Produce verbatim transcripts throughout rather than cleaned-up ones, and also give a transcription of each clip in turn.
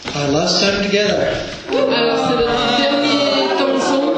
Our last time together. Alors c'est notre dernier temps ensemble.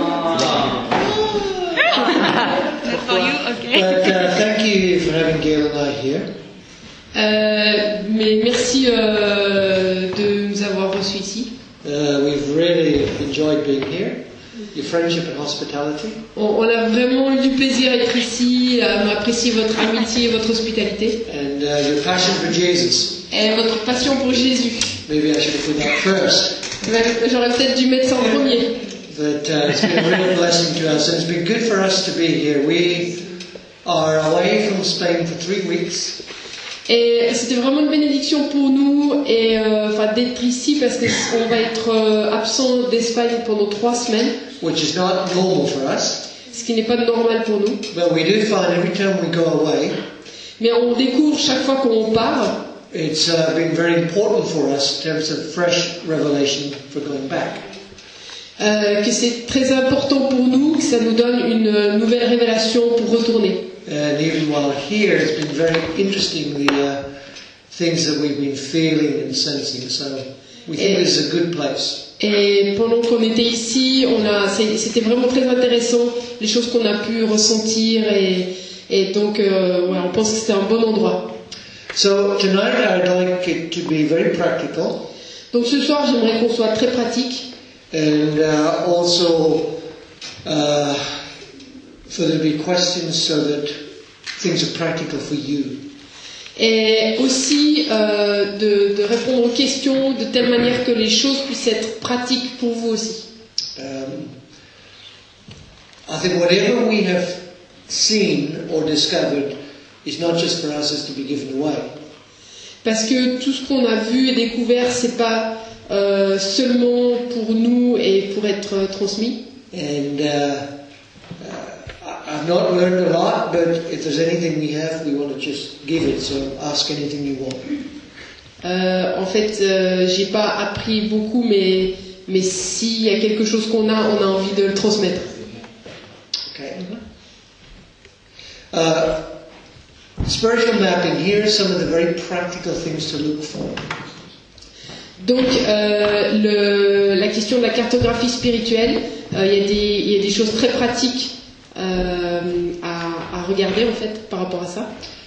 That's for you, okay. But uh, thank you for having Gail and I here. Euh, mais merci euh, de nous avoir reçus ici. Uh, we've really enjoyed being here. Your friendship and hospitality. On, on a vraiment eu du plaisir à être ici, à apprécier votre amitié, votre hospitalité. And uh, your passion for Jesus. Et votre passion pour Jésus. Maybe I should have put that first. J'aurais peut-être dû mettre ça en premier. But uh, it's been a real blessing to us, and it's been good for us to be here. We are away from Spain for three weeks. Et c'était vraiment une bénédiction pour nous et euh, enfin d'être ici parce que on va être euh, absent d'Espagne pendant trois semaines. Which is not normal for us. Ce qui n'est pas normal pour nous. But we do find every time we go away. Mais on découvre chaque fois qu'on part. It's uh, been very important for us in terms of fresh revelation for going back. Euh, que c'est très important pour nous, que ça nous donne une nouvelle révélation pour retourner. And even while here, it's been very interesting the uh, things that we've been feeling and sensing. So we think this is a good place. Et pendant qu'on était ici, on a, c'était vraiment très intéressant les choses qu'on a pu ressentir et, et donc euh, ouais, on pense que c'était un bon endroit. So tonight I'd like it to be very practical. Donc ce soir, j'aimerais qu'on soit très pratique. And uh, also uh, for there to be questions so that things are practical for you. Et aussi euh, de, de répondre aux questions de telle manière que les choses puissent être pratiques pour vous aussi. Um, I think whatever we have seen or discovered is not just for us, it's to be given away. Parce que tout ce qu'on a vu et découvert, c'est pas euh, seulement pour nous et pour être euh, transmis. And uh, uh, I've not learned a lot, but if there's anything we have, we want to just give it. So ask anything you want. Euh, en fait, euh, j'ai pas appris beaucoup, mais mais s'il y a quelque chose qu'on a, on a envie de le transmettre. Okay. Uh, spiritual mapping. Here are some of the very practical things to look for. Donc, euh, le, la question de la cartographie spirituelle, euh, il y a des il y a des choses très pratiques euh, à, à regarder en fait par rapport à ça.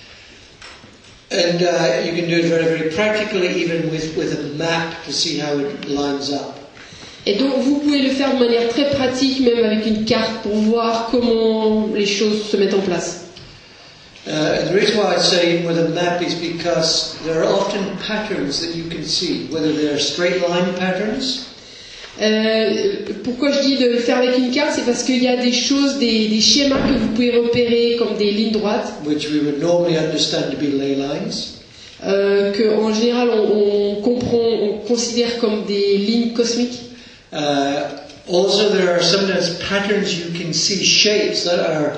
And uh, you can do it very, very practically, even with, with a map, to see how it lines up. Et donc, vous pouvez le faire de manière très pratique, même avec une carte, pour voir comment les choses se mettent en place. Uh, and the reason why I say with a map is because there are often patterns that you can see, whether they're straight line patterns. Euh, pourquoi je dis de le faire avec une carte, c'est parce qu'il y a des choses, des, des schémas que vous pouvez repérer comme des lignes droites, Which we would normally understand to be ley lines. euh, que en général on, on comprend, on considère comme des lignes cosmiques. Uh, also, there are sometimes patterns you can see, shapes that are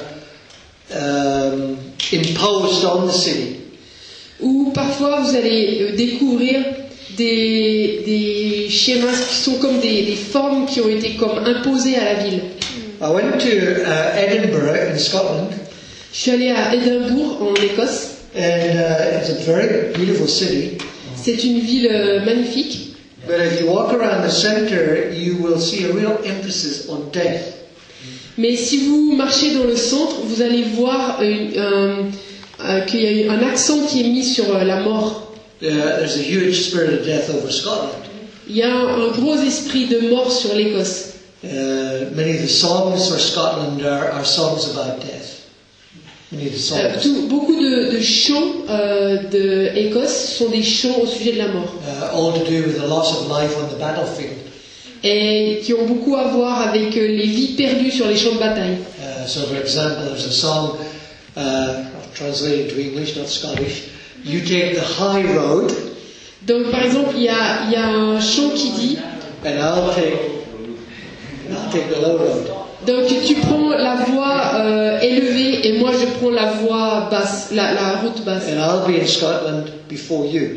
um, imposed on the city. Ou parfois vous allez euh, découvrir des, des schémas qui sont comme des, des formes qui ont été comme imposées à la ville. I went to uh, Edinburgh in Scotland, Je suis allée à Édimbourg en Écosse. and uh, it's a very beautiful city. C'est une ville euh, magnifique. But if you walk around the centre, you will see a real emphasis on death. Mais si vous marchez dans le centre, vous allez voir une- un- un- qu'il y a eu un accent qui est mis sur euh, la mort. Uh, there's a huge spirit of death over Scotland. Il y a un, un gros esprit de mort sur l'Écosse. Uh, many of the songs for Scotland are, are songs about death. Many of the Euh, songs. tout- beaucoup de, de chants euh, d'Écosse sont des chants au sujet de la mort. Uh, all to do with the loss of life on the battlefield. Et qui ont beaucoup à voir avec euh, les vies perdues sur les champs de bataille. Uh, so, for example, there's a song, uh, I'll translate it to English, not Scottish. You take the high road, Donc par exemple, il y a, il y a un chant qui dit, and I'll take, I'll take the low road. donc tu prends la voie euh, élevée et moi je prends la voie basse, la, la route basse. And I'll be in Scotland before you.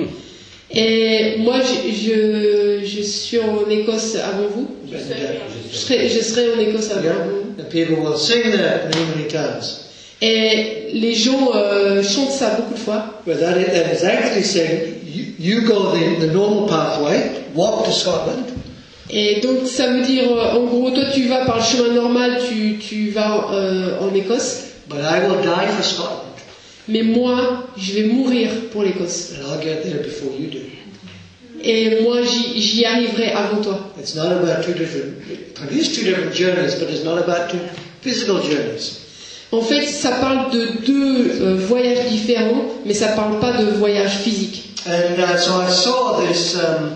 Et moi je, je, je suis en Écosse avant vous. And, uh, Je serai, je serai en Écosse avant yeah, vous. and people will sing that many, many times. Et les gens euh, chantent ça beaucoup de fois. But that is, that is actually saying you, you go the, the normal pathway, walk to Scotland, Et donc ça veut dire, euh, en gros, toi tu vas par le chemin normal, tu, tu vas euh, en Écosse, but I will die for Scotland, mais moi je vais mourir pour l'Écosse. and I'll get there before you do. Et moi j'y, j'y arriverai avant toi. It's not about two different, it is two different journeys, but it's not about two physical journeys. En fait, ça parle de deux euh, voyages différents, mais ça parle pas de voyage physique. And uh, so I saw this um,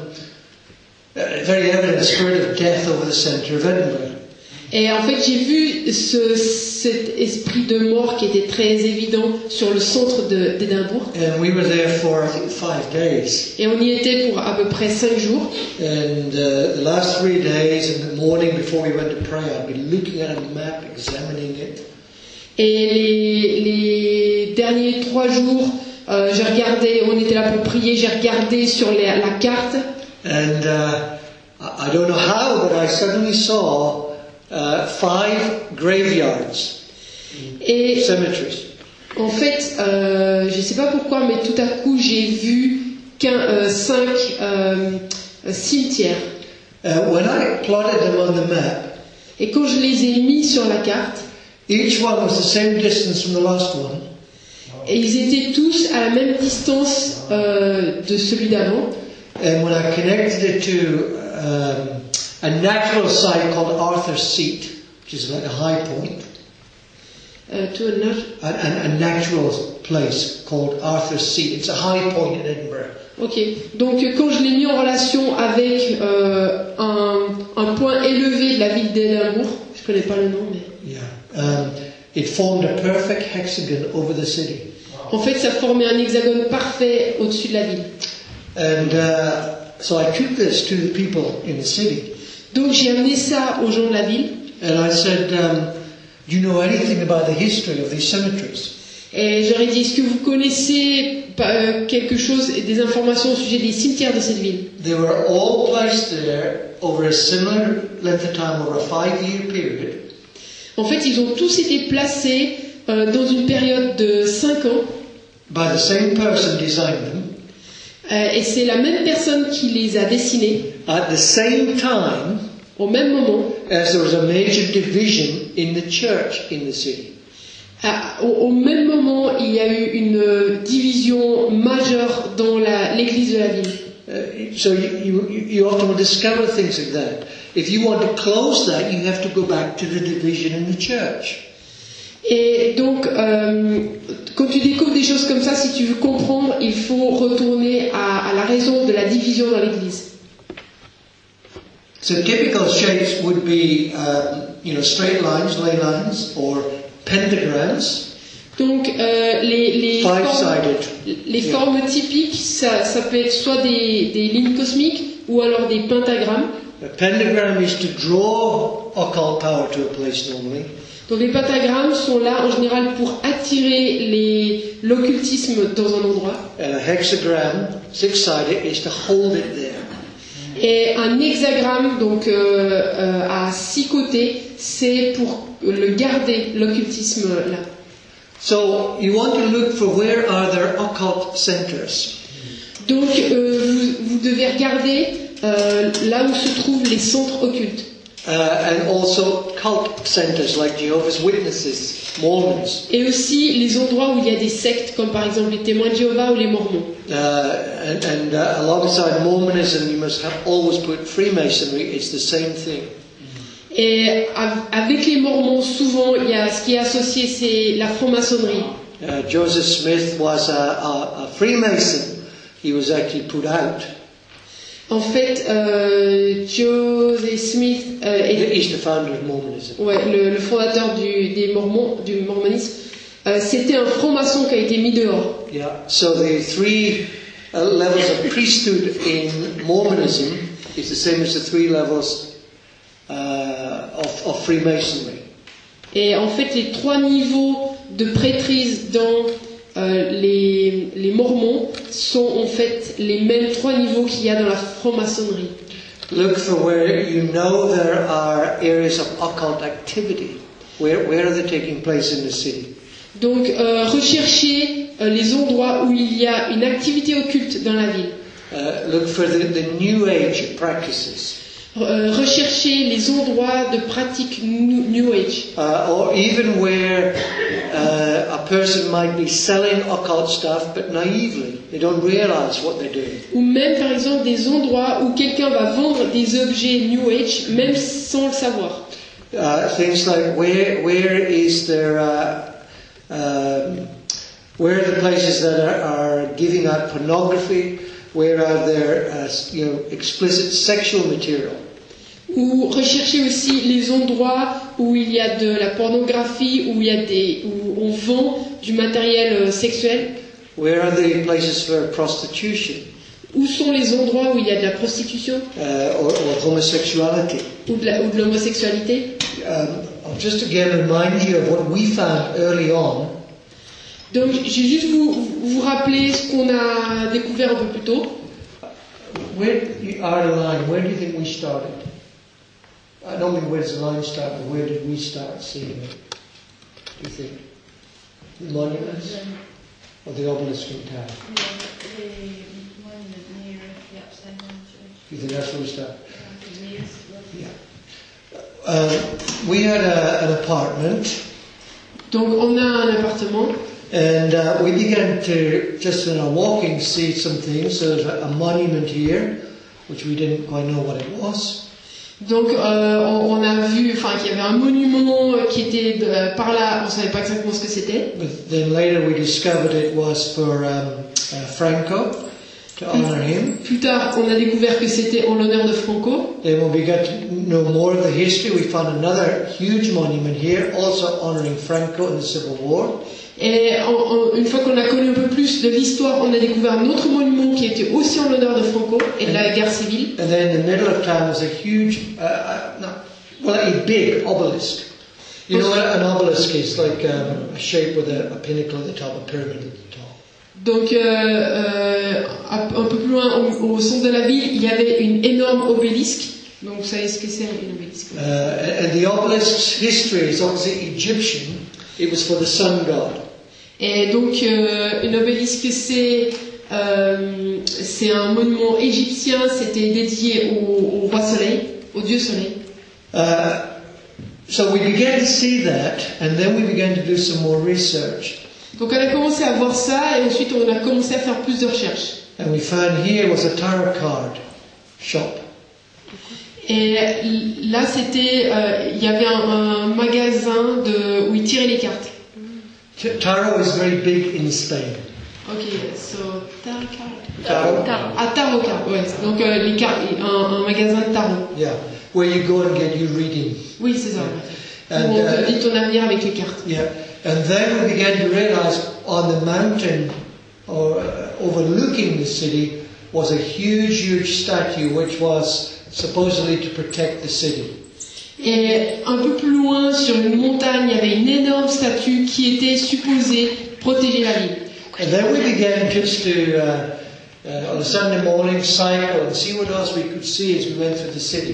uh, very evident spirit of death over the centre of Edinburgh. Et en fait, j'ai vu ce, cet esprit de mort qui était très évident sur le centre de, d'Édimbourg. And we were there for, I think, five days. Et on y était pour à peu près cinq jours. And uh, the last three days, in the morning before we went to pray, I'd be looking at a map, examining it. Et les, les derniers trois jours, euh, j'ai regardé, on était là pour prier, j'ai regardé sur les, la carte. And uh, I I don't know how, but I suddenly saw uh, five graveyards, Et cemeteries. en fait, euh, je ne sais pas pourquoi, mais tout à coup, j'ai vu qu'un, euh, cinq euh, cimetières. Uh, when I plotted them on the map, Et quand je les ai mis sur la carte, each one was the same distance from the last one. et ils étaient tous à la même distance euh, de celui d'avant. And when I connected it to um, a natural site called Arthur's Seat, which is like a high point, Euh, to a nat- a, a, a natural place called Arthur's Seat. It's a high point in Edinburgh. Ok, donc quand je l'ai mis en relation avec euh, un, un point élevé de la ville d'Édimbourg, je connais pas le nom, mais Yeah. Um, it formed a perfect hexagon over the city. en fait ça formait un hexagone parfait au-dessus de la ville. And uh, so I took this to the people in the city. Donc j'ai amené ça aux gens de la ville And I said, um, do you know anything about the history of these cemeteries? et j'aurais dit est-ce que vous connaissez euh, quelque chose, des informations au sujet des cimetières de cette ville? They were all placed there over a similar length of time, over a five-year period. En fait ils ont tous été placés euh, dans une période de cinq ans By the same person designed them. euh, et c'est la même personne qui les a dessinés At the same time au même moment. as there was a major division in the church in the city. À- au, au même moment, il y a eu une euh, division majeure dans la- l'église de la ville. Uh, so you, you, you often will discover things like that. If you want to close that, you have to go back to the division in the church. Et donc, euh, quand tu découvres des choses comme ça, si tu veux comprendre, il faut retourner à, à la raison de la division dans l'église. So typical shapes would be, um, you know, straight lines, ley lines, or pentagrams, Donc, euh, les, les, formes, five-sided. les Yeah. formes typiques, ça, ça peut être soit des, des lignes cosmiques ou alors des pentagrammes. A pentagram is to draw occult power to a place normally. Donc, les pentagrammes sont là en général pour attirer les- l'occultisme dans un endroit. And a hexagram, six-sided, is to hold it there. Et un hexagramme, donc euh, euh, à six côtés, c'est pour le garder, l'occultisme là. So you want to look for where are there occult centers. Donc euh, vous, vous devez regarder euh, là où se trouvent les centres occultes. Uh, and also cult centers like Jehovah's Witnesses, Mormons. Et aussi les endroits où il y a des sectes, comme par exemple les témoins de Jéhovah ou les Mormons. Uh, and and uh, alongside Mormonism, you must have always put Freemasonry. It's the same thing. Et av- avec les Mormons, souvent, il y a ce qui est associé, c'est la franc-maçonnerie. Uh, Joseph Smith was a, a, a Freemason. He was actually put out. En fait, euh, Joseph Smith euh, est He's the founder of Mormonism. ouais, le, le fondateur du, des Mormons, du mormonisme. Euh, c'était un franc-maçon qui a été mis dehors. Yeah. So the three uh, levels of priesthood in Mormonism is the same as the three levels uh, of, of Freemasonry. Et en fait, les trois niveaux de prêtrise dans euh, les, les Mormons sont en fait les mêmes trois niveaux qu'il y a dans la franc-maçonnerie. Look for where you know there are areas of occult activity. Where, where are they taking place in the city? Donc, euh, recherchez euh, les endroits où il y a une activité occulte dans la ville. Uh, look for the, the New Age practices. Euh, rechercher les endroits de pratique New, new Age. Uh, or even where uh, a person might be selling occult stuff, but naively. They don't realize what they're doing. Ou même par exemple des endroits où quelqu'un va vendre des objets New Age, même sans le savoir. Uh, things like where where is there uh, um, where are the places that are, are giving out pornography? Where are there uh, you know explicit sexual material? Ou rechercher aussi les endroits où il y a de la pornographie, où il y a des où on vend du matériel euh, sexuel. Where are the places for prostitution? Où sont les endroits où il y a de la prostitution Uh, or, or homosexuality? ou de, la, ou de l'homosexualité. Um, I'll just again remind you of what we found early on. Donc, je vais juste vous, vous rappeler ce qu'on a découvert un peu plus tôt. Where are the line? Where do you think we started? I don't mean where does the line start, but where did we start seeing it? Do you think the monuments or the obelisk in town? The monument near the upside down church. Do you think that's where we started? Yeah. Um, we had a, an apartment, Donc, on a un appartement. and uh, we began to just in our walking see some things. So there's a, a monument here, which we didn't quite know what it was. Donc, euh, on, on a vu, enfin, qu'il y avait un monument qui était euh, par là. On savait pas exactement ce que c'était. But then later we discovered it was for um, uh, Franco, to honor him. Plus tard, on a découvert que c'était en l'honneur de Franco. Then when we got to know more of the history, we found another huge monument here, also honoring Franco in the Civil War. Et en, en, une fois qu'on a connu un peu plus de l'histoire, on a découvert un autre monument qui était aussi en l'honneur de Franco et de la guerre civile. And then in the middle of town was a huge, uh, uh, not, well, a big obelisk. You know what an obelisk is? Like um, a shape with a, a pinnacle at the top, a pyramid at the top. Donc, euh, euh, un peu plus loin, au, au centre de la ville, il y avait une énorme obélisque. Donc, vous savez ce que c'est une obélisque? Uh, and the obelisk's history is obviously Egyptian. It was for the sun god. Et donc, euh, une obélisque, c'est euh, c'est un monument égyptien. C'était dédié au, au roi soleil, au dieu soleil. Uh, so we began to see that, and then we began to do some more research. Donc, on a commencé à voir ça, et ensuite on a commencé à faire plus de recherches. And we found here was a tarot card shop. Et là, c'était, euh, il y avait un, un magasin de, où ils tiraient les cartes. Tarot is very big in Spain. Ok, so tarot card. Tarot. Ah, tarot card, ouais. Donc euh, les cartes, un, un magasin de tarot. Yeah, where you go and get your reading. Oui, c'est ça. And, Où on te uh, dit ton avenir avec les cartes. Yeah, and then we began to realize on the mountain or uh, overlooking the city was a huge, huge statue which was supposedly to protect the city. Et un peu plus loin, sur une montagne, il y avait une énorme statue qui était supposée protéger la ville. And then we began just to, uh, uh, on a Sunday morning, cycle and see what else we could see as we went through the city.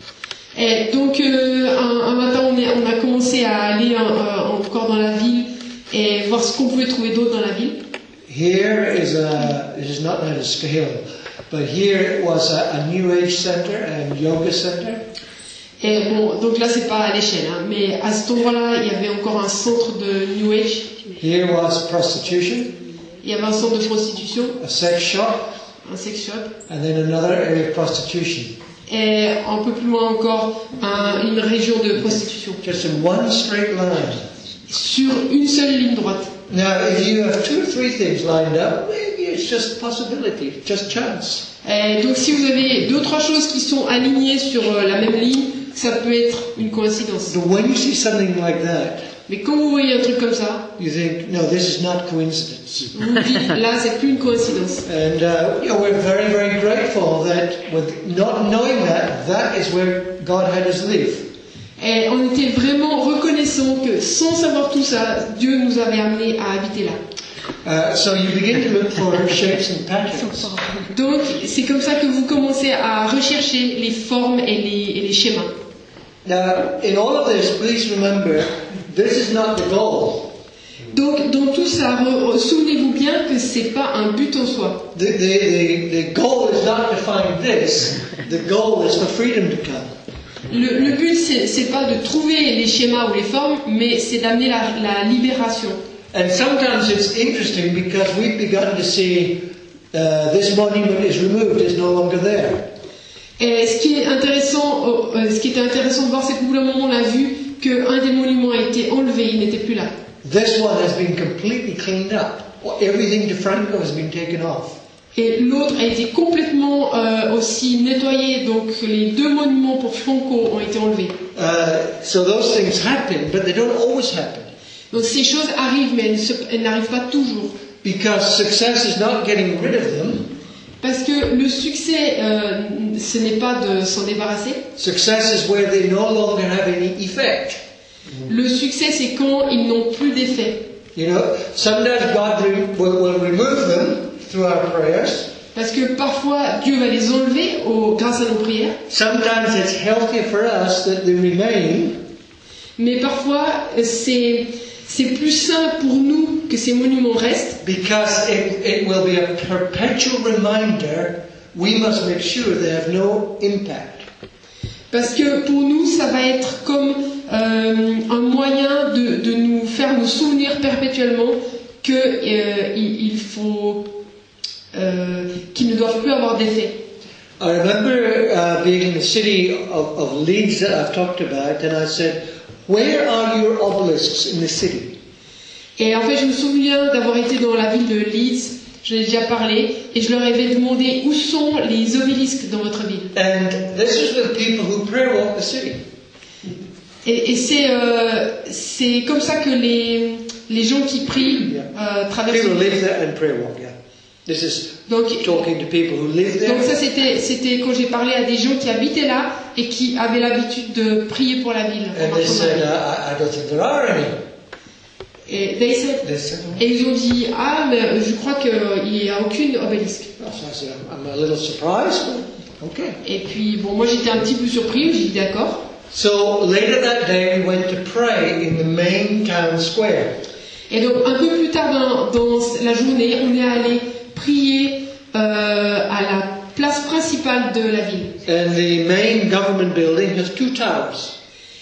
Et donc euh, un, un matin, on, est, on a commencé à aller euh, encore dans la ville et voir ce qu'on pouvait trouver d'autre dans la ville. Here is a, it is not at a scale, but here was a, a New Age center and yoga center. Et bon, donc là c'est pas à l'échelle, hein, mais à cet endroit-là, il y avait encore un centre de New Age. Here was prostitution, Il y avait un centre de prostitution, a sex shop, un sex shop, and then another area of prostitution. et un peu plus loin encore, un, une région de prostitution. Just in one straight line. Sur une seule ligne droite. Now, if you have two or three things lined up, maybe it's just possibility, just chance. Et donc si vous avez deux ou trois choses qui sont alignées sur euh, la même ligne, ça peut être une coïncidence. But when you see something like that, Mais quand vous voyez un truc comme ça, you think, no, this is not coincidence. vous vous dites, là c'est plus une coïncidence. And uh, you know, we're very, very grateful that with not knowing that, that is where God had us live. Et on était vraiment reconnaissants que sans savoir tout ça, Dieu nous avait amenés à habiter là. Uh, so you begin to look for shapes and patterns. Donc c'est comme ça que vous commencez à rechercher les formes et les, et les schémas. Now, in all of this, please remember, this is not the goal. Donc, dans tout ça, re- souvenez-vous bien que c'est pas un but en soi. The, the, the, the goal is not to find this, the goal is for freedom to come. Le, le but, c'est, c'est pas de trouver les schémas ou les formes, mais c'est d'amener la, la libération. And sometimes it's interesting because we've begun to see uh, this monument is removed, is no longer there. Et ce qui est intéressant, euh, ce qui était intéressant de voir, c'est qu'au bout d'un moment, on a vu qu'un des monuments a été enlevé, il n'était plus là. This one has been completely cleaned up. Everything to Franco has been taken off. Et l'autre a été complètement euh, aussi nettoyé, donc les deux monuments pour Franco ont été enlevés. Uh, so those things happen, but they don't always happen. Donc ces choses arrivent, mais elles, se, elles n'arrivent pas toujours. Because success is not getting rid of them. Parce que le succès, euh, ce n'est pas de s'en débarrasser. Success is where they no longer have any effect. Le succès, c'est quand ils n'ont plus d'effet. You know, sometimes God re- will, will remove them through our prayers. Parce que parfois, Dieu va les enlever au, grâce à nos prières. Sometimes it's healthier for us that they remain. Mais parfois, c'est, c'est plus sain pour nous que ces monuments restent. Because it, it will be a perpetual reminder, we must make sure they have no impact. Parce que pour nous, ça va être comme euh, un moyen de, de nous faire nous souvenir perpétuellement que euh, il, il faut euh, qu'ils ne doivent plus avoir d'effet. I remember uh, being in the city of, of Leeds that I've talked about, and I said, "Where are your obelisks in the city?" Et en fait, je me souviens d'avoir été dans la ville de Leeds, je l'ai déjà parlé, et je leur avais demandé où sont les obélisques dans votre ville. And this is with people who prayer walk the city. Et, et c'est, euh, c'est comme ça que les, les gens qui prient euh, traversent. People live there and prayer walk. Yeah, this is Donc, talking to people who live there. donc ça, c'était, c'était quand j'ai parlé à des gens qui habitaient là et qui avaient l'habitude de prier pour la ville. en And they marchant dans said, la ville. uh, "I I don't think there are any." Et, they said- They said, "Oh." et ils ont dit ah mais je crois qu'il n'y a aucune obélisque. So I said, "I'm I'm a little surprised, but okay." Et puis bon, moi j'étais un petit peu surpris, j'ai dit d'accord. So later that day, we went to pray in the main town square. Et donc un peu plus tard dans, dans la journée, on est allé prier euh, à la place principale de la ville. And the main government building has two towers.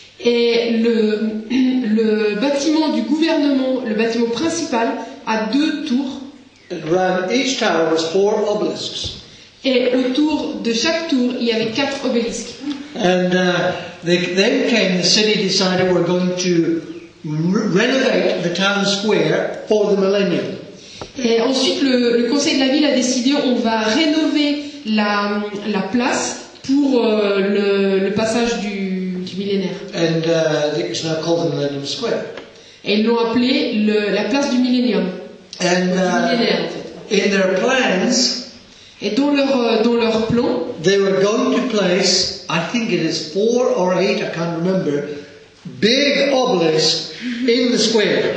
Et le, le bâtiment du gouvernement, le bâtiment principal, a deux tours. And around each tower was four obelisks. Et autour de chaque tour, il y avait quatre obélisques. And uh, they, then came, the city decided we're going to re- renovate the town square for the millennium. Et ensuite, le, le conseil de la ville a décidé on va rénover la, la place pour euh, le, le passage du, du millénaire. And uh, it's now called the Millennium Square. Et ils l'ont appelé le, la place du millénium. And Du uh, millénaire, en fait. in their plans, Et dans leur, euh, dans leur plan, they were going to place, I think it is four or eight, I can't remember, big obelisks in the square.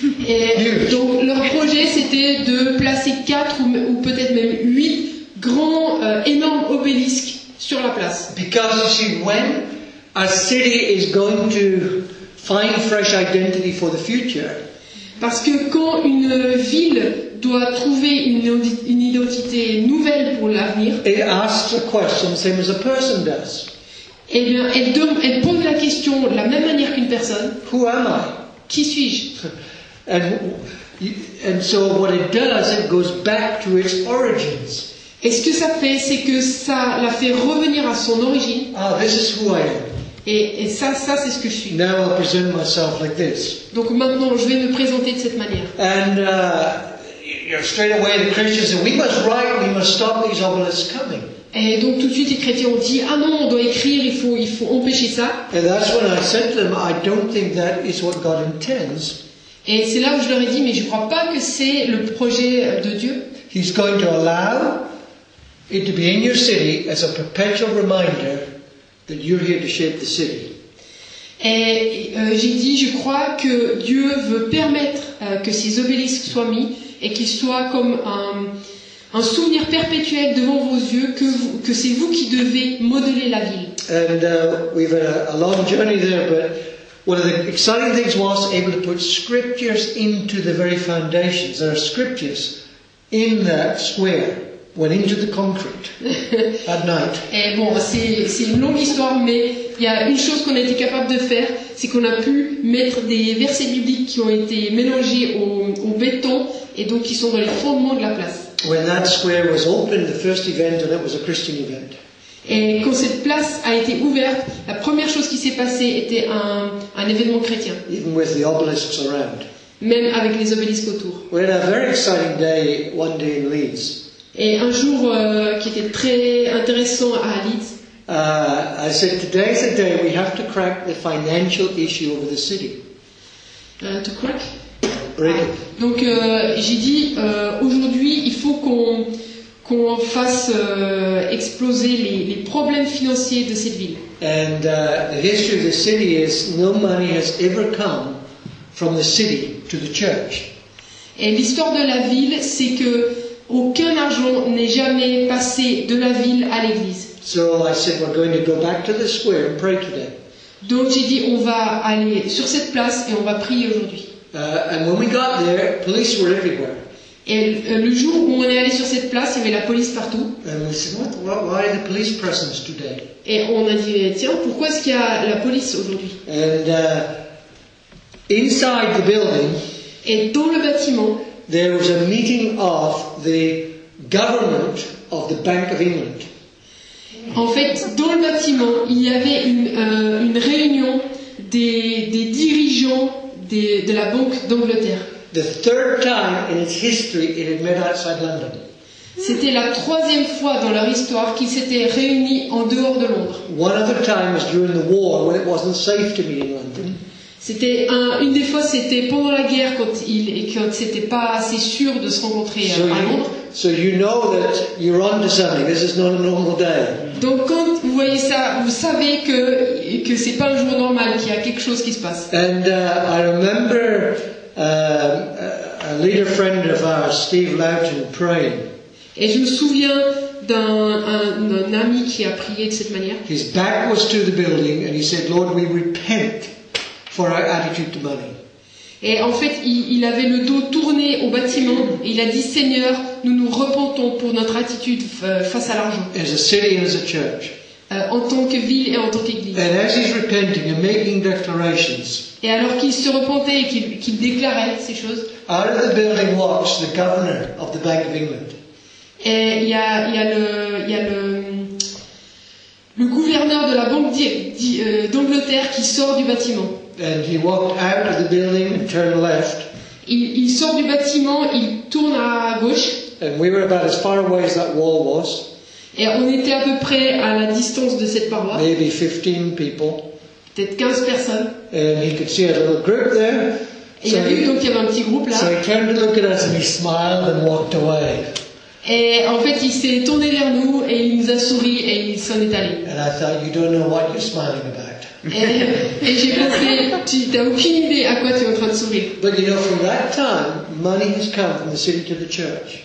et donc leur projet c'était de placer quatre ou, ou peut-être même huit grands, euh, énormes obélisques sur la place. Because you see, when a city is going to find fresh identity for the future, Parce que quand une ville doit trouver une, une identité nouvelle pour l'avenir, it asks a question same as a person does. eh bien, elle, dem- elle pose la question de la même manière qu'une personne. Who am I? Qui suis-je? And, and so what it does, it goes back to its origins. Et ce que ça fait, c'est que ça la fait revenir à son origine. Ah, this is who I am. Et, et ça, ça c'est ce que je suis. Now I'll present myself like this. Donc maintenant, je vais me présenter de cette manière. And uh, you know, straight away the Christians say, we must write, we must stop these obelisks coming. Et donc tout de suite, les chrétiens ont dit ah non, on doit écrire, il faut, il faut empêcher ça. And that's when I said to them, I don't think that is what God intends. Et c'est là où je leur ai dit mais je crois pas que c'est le projet de Dieu. He's going to allow it to be in your city as a perpetual reminder that you're here to shape the city. Et euh, j'ai dit, je crois que Dieu veut permettre euh, que ces obélisques soient mis et qu'ils soient comme un, un souvenir perpétuel devant vos yeux que, vous, que c'est vous qui devez modeler la ville. And uh, we've had a, a long journey there, but one of the exciting things was able to put scriptures into the very foundations. There are scriptures in that square, went into the concrete at night. Et bon, c'est, c'est une longue histoire, mais il y a une chose qu'on a été capable de faire, c'est qu'on a pu mettre des versets bibliques qui ont été mélangés au, au béton et donc qui sont dans les fondements de la place. When that square was opened, the first event, and it was a Christian event. Et quand cette place a été ouverte, la première chose qui s'est passée était un, un événement chrétien, Even with the obelisks around. même avec les obélisques autour. We had a very exciting day one day in Leeds. Et un jour euh, qui était très intéressant à Leeds, Uh, I said, today's the day we have to crack the financial issue over the city. euh, to crack. Break it. Donc euh, j'ai dit, euh, aujourd'hui, il faut qu'on qu'on fasse euh, exploser les, les problèmes financiers de cette ville. And uh, the history of the city is no money has ever come from the city to the church. Et l'histoire de la ville, c'est que aucun argent n'est jamais passé de la ville à l'église. So I said, we're going to go back to the square and pray today. Donc j'ai dit, on va aller sur cette place et on va prier aujourd'hui. Uh, and when we got there, police were everywhere. Et euh, le jour où on est allé sur cette place, il y avait la police partout. And we said, what, what, why the police presence today? Et on a dit, tiens, pourquoi est-ce qu'il y a la police aujourd'hui? And uh, inside the building, Et dans le bâtiment, there was a meeting of the government of the Bank of England. en fait, dans le bâtiment, il y avait une, euh, une réunion des, des dirigeants des, de la Banque d'Angleterre. The third time in its history it had met outside London. C'était la troisième fois dans leur histoire qu'ils s'étaient réunis en dehors de Londres. One other time was during the war when it wasn't safe to meet in London. C'était un, une des fois, c'était pendant la guerre quand il et quand c'était pas assez sûr de se rencontrer So euh, à Londres. you, so you know that you're onto something. This is not a normal day. Donc quand vous voyez ça, vous savez que que c'est pas un jour normal, qu'il y a quelque chose qui se passe. And uh, I remember um, a a leader friend of ours, Steve Loughton, praying. Et je me souviens d'un un, d'un ami qui a prié de cette manière. His back was to the building, and he said, "Lord, we repent for our attitude to money." Et en fait, il, il avait le dos tourné au bâtiment et il a dit, Seigneur, nous nous repentons pour notre attitude euh, face à l'argent, As a city and as a church. euh, en tant que ville et en tant qu'église. And as he's repenting and making declarations, Et alors qu'il se repentait et qu'il qu'il déclarait ces choses, out of the building walks the governor of the Bank of England. et il y a, il y a le, il y a le, le gouverneur de la Banque d'I- d'I- euh, d'Angleterre qui sort du bâtiment. And he walked out of the building and turned left. Il, il sort du bâtiment, il tourne à gauche, And we were about as far away as that wall was, et on était à peu près à la distance de cette paroi, maybe fifteen people. peut-être quinze personnes. And he could see a little group there. Et il So a vu he, donc qu'il y avait un petit groupe là. so he turned to look at us and he smiled and walked away. Et en fait, il s'est tourné vers nous et il nous a souri et il s'en est allé. And I thought, you don't know what you're smiling about. Et, et j'ai pensé, tu n'as aucune idée à quoi tu es en train de sourire. But you know, from that time, money has come from the city to the church.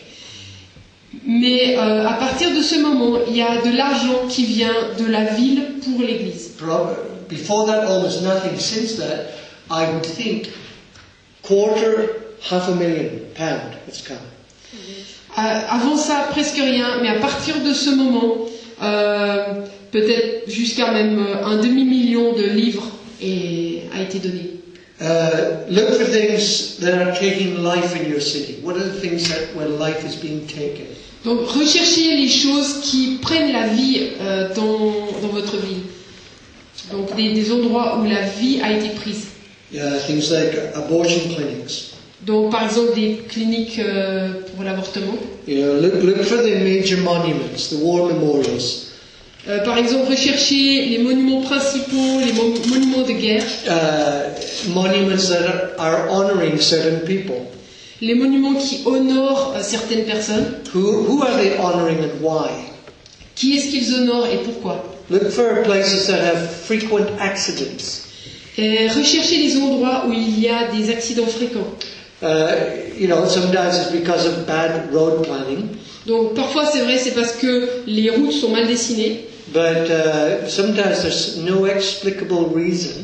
Mais euh, à partir de ce moment, il y a de l'argent qui vient de la ville pour l'église. Prob- Before that, almost nothing. Since that, I would think quarter, half a million pound has come. Euh, avant ça, presque rien, mais à partir de ce moment, euh, peut-être jusqu'à même un demi-million de livres est- a été donné. Uh, look for things that are taking life in your city. What are the things that where life is being taken? Donc recherchez les choses qui prennent la vie euh, dans, dans votre ville. Donc des, des endroits où la vie a été prise. Uh, things like abortion clinics. Donc par exemple des cliniques euh, pour l'avortement. You know, look, look for the major monuments, the war memorials. Euh, par exemple recherchez les monuments principaux, les mo- monuments de guerre, Uh, monuments that are, are honoring certain people. les monuments qui honorent euh, certaines personnes. Who, who are they honoring and why? Qui est-ce qu'ils honorent et pourquoi? Look for places that have frequent accidents. Et recherchez les endroits où il y a des accidents fréquents. Uh, you know, sometimes it's because of bad road planning, Donc parfois c'est vrai, c'est parce que les routes sont mal dessinées, but uh, sometimes there's no explicable reason.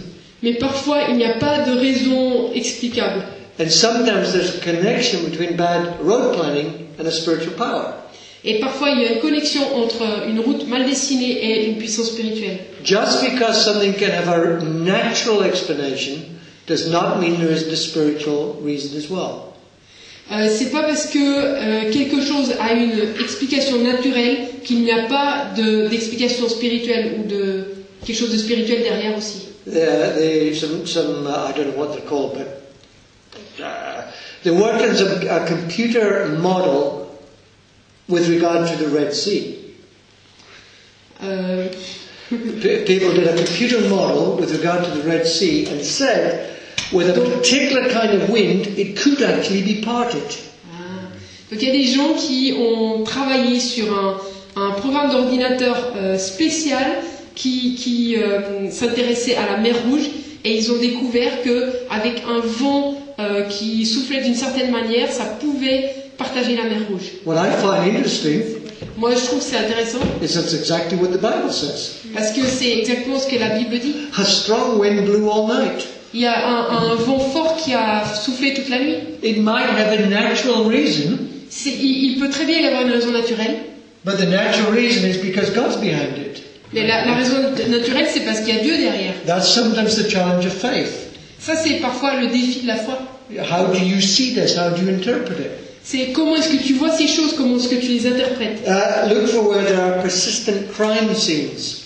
Mais parfois, il n'y a pas de raison explicable. And sometimes there's a connection between bad road planning and a spiritual power. Et parfois, il y a une connexion entre une route mal dessinée et une puissance spirituelle. Just because something can have a natural explanation does not mean there isn't a spiritual reason as well. Euh, c'est pas parce que euh, quelque chose a une explication naturelle qu'il n'y a pas de, d'explication spirituelle ou de quelque chose de spirituel derrière aussi. Uh, they, some, some uh, I don't know what they're called, but uh, they worked on some, a computer model with regard to the Red Sea. Euh, P- People did a computer model with regard to the Red Sea and said, with a particular kind of wind, it could actually be parted. ah. Donc il y a des gens qui ont travaillé sur un, un programme d'ordinateur euh, spécial qui, qui euh, s'intéressait à la mer Rouge et ils ont découvert que avec un vent euh, qui soufflait d'une certaine manière, ça pouvait partager la mer Rouge. What I find interesting Moi, je trouve que c'est intéressant is that's exactly what the Bible says. parce que c'est exactement ce que la Bible dit. A strong wind blew all night. Il y a un, un vent fort qui a soufflé toute la nuit. It might have a natural reason, C'est, il, il peut très bien y avoir une raison naturelle, but the natural reason is because God's behind it. mais la, la raison naturelle, c'est parce qu'il y a Dieu derrière. That's sometimes the challenge of faith. Ça, c'est parfois le défi de la foi. How do you see this? How do you interpret it? C'est comment est-ce que tu vois ces choses, comment est-ce que tu les interprètes. Uh, look for where there are persistent crime scenes.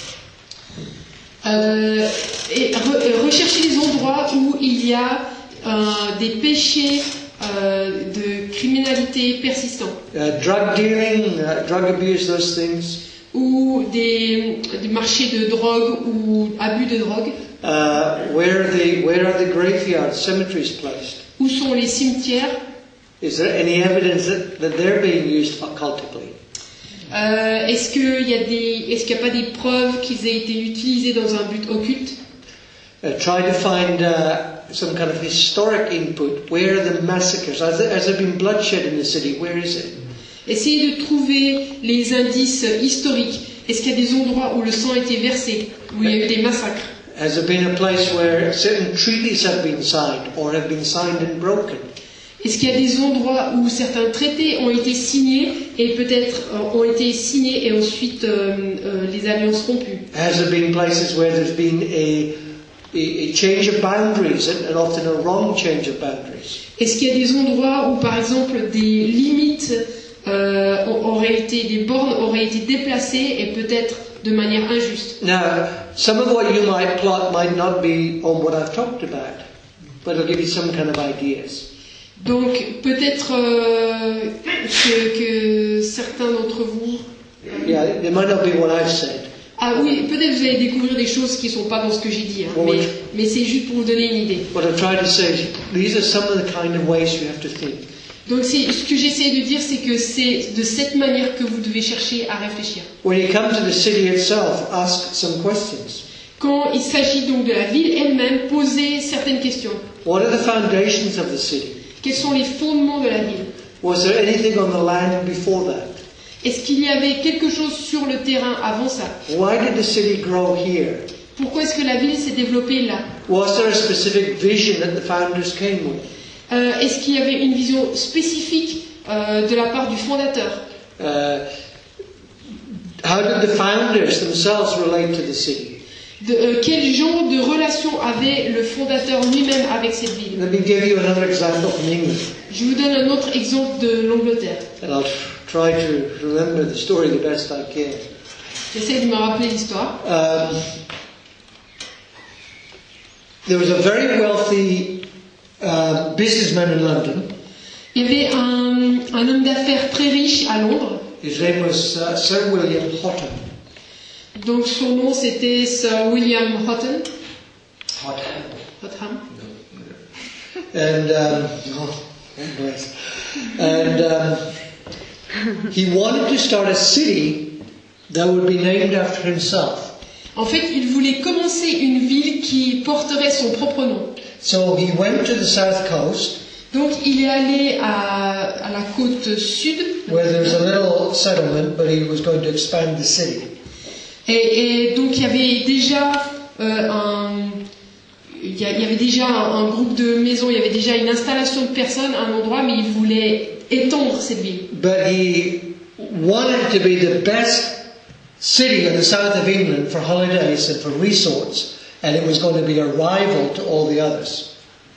Euh, et re, rechercher les endroits où il y a euh, des péchés euh, de criminalité persistants, Uh, drug dealing, uh, drug abuse, those things. ou des, des marchés de drogue ou abus de drogue. Uh, where are the where are the graveyards, cemeteries placed? Où sont les cimetières? Is there any evidence that, that they're being used occultically? Euh, est-ce qu'il y a des, est-ce qu'il n'y a pas des preuves qu'ils aient été utilisés dans un but occulte? Uh, try to find uh, some kind of historic input. Where are the massacres? Has there, has there been bloodshed in the city? Where is it? Essayez de trouver les indices historiques. Est-ce qu'il y a des endroits où le sang a été versé, où il y a eu des massacres? Has there been a place where certain treaties have been signed or have been signed and broken? Est-ce qu'il y a des endroits où certains traités ont été signés et peut-être euh, ont été signés et ensuite euh, euh, les alliances rompues? Has there been places where there's been a, a, a change of boundaries and, and often a wrong change of boundaries? Est-ce qu'il y a des endroits où, par exemple, des limites euh, auraient été, des bornes auraient été déplacées et peut-être de manière injuste? Now, some of what you might plot might not be on what I've talked about, but it'll give you some kind of ideas. Donc peut-être euh, que, que certains d'entre vous... Yeah, they might not be what I've said. Ah oui, peut-être vous allez découvrir des choses qui ne sont pas dans ce que j'ai dit, hein, Oui. mais, mais c'est juste pour vous donner une idée. What I try to say is these are some of the kind of ways you have to think. Donc c'est, ce que j'essaie de dire, c'est que c'est de cette manière que vous devez chercher à réfléchir. When you come to the city itself, ask some questions. Quand il s'agit donc de la ville elle-même, posez certaines questions. What are the foundations of the city? Quels sont les fondements de la ville? Was there anything on the land before that? Est-ce qu'il y avait quelque chose sur le terrain avant ça? Why did the city grow here? Pourquoi est-ce que la ville s'est développée là? Was there a specific vision that the founders came with? Euh, est-ce qu'il y avait une vision spécifique euh, de la part du fondateur? Uh, how did the founders themselves relate to the city? De, euh, quel genre de relation avait le fondateur lui-même avec cette ville? Let me give you another example from England, Je vous donne un autre exemple de l'Angleterre. and I'll try to remember the story the best I can. J'essaie de me rappeler l'histoire. Um, there was a very wealthy uh, businessman in London. Il y avait un, un homme d'affaires très riche à Londres. His name was uh, Sir William Hotham. Donc son nom c'était Sir William Houghton. Hotham. Hotham. And um, oh, bless. And um, he wanted to start a city that would be named after himself. En fait, il voulait commencer une ville qui porterait son propre nom. So he went to the south coast, Donc il est allé à, à la côte sud, where there was a little settlement, but he was going to expand the city. et, et donc il y avait déjà euh, un, il il y, a- il y avait déjà un, un groupe de maisons, il y avait déjà une installation de personnes à un endroit, mais il voulait étendre cette ville. But he wanted to be the best city in the south of England for holidays and for resorts, and it was going to be a rival to all the others.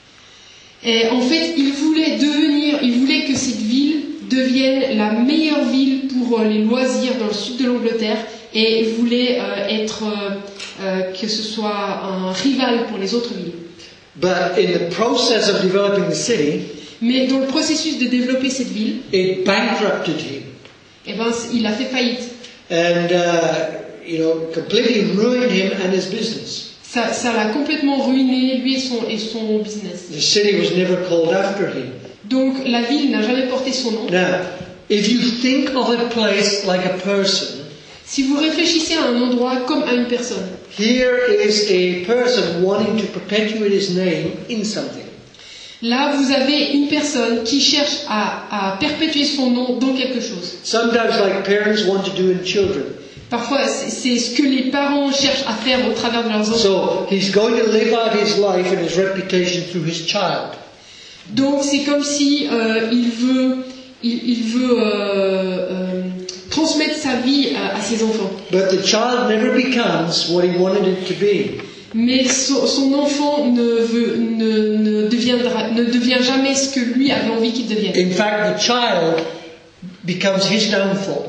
Et en fait, il voulait devenir, il voulait que cette ville devienne la meilleure ville pour euh, les loisirs dans le sud de l'Angleterre, et il voulait euh, être euh, euh, que ce soit un rival pour les autres villes. But in the process of developing the city, Mais dans le processus de développer cette ville, it bankrupted him. eh ben, il a fait faillite. And, uh, you know, completely ruined him and his business. Ça, ça l'a complètement ruiné, lui et son, et son business. The city was never called after him. Donc la ville n'a jamais porté son nom. Now, if you think of a place like a person, Si vous réfléchissez à un endroit comme à une personne, here is a person wanting to perpetuate his name in something. là vous avez une personne qui cherche à, à perpétuer son nom dans quelque chose. Sometimes like parents want to do in children. Parfois c'est, c'est ce que les parents cherchent à faire au travers de leurs enfants. So he's going to live out his life and his reputation through his child. Donc c'est comme si euh, il veut, il, il veut euh, euh, transmettre sa vie à, à ses enfants. But the child never becomes what he wanted it to be. Mais son, son enfant ne, veut, ne, ne, deviendra, ne devient jamais ce que lui avait envie qu'il devienne. In fact, the child becomes his downfall,